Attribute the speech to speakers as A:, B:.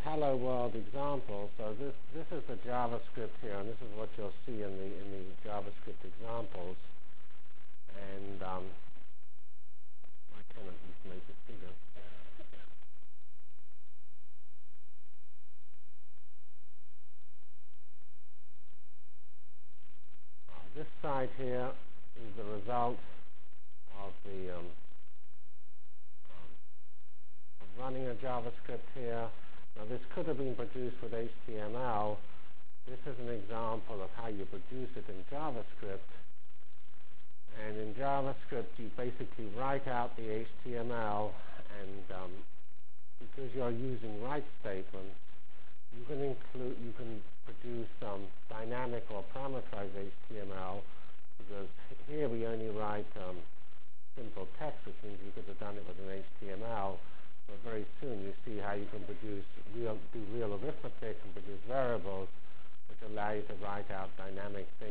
A: hello world example. So this is the JavaScript here, and this is what you'll see in the JavaScript examples. And I can at least make it bigger. This side here is the result of running a JavaScript here. Now this could have been produced with HTML. This is an example of how you produce it in JavaScript. And in JavaScript, you basically write out the HTML, and because you're using write statements, you can produce some dynamic or parameterized HTML. Because here we only write simple text, which means you could have done it with an HTML. But very soon you see how you can do real arithmetic and produce variables, which allow you to write out dynamic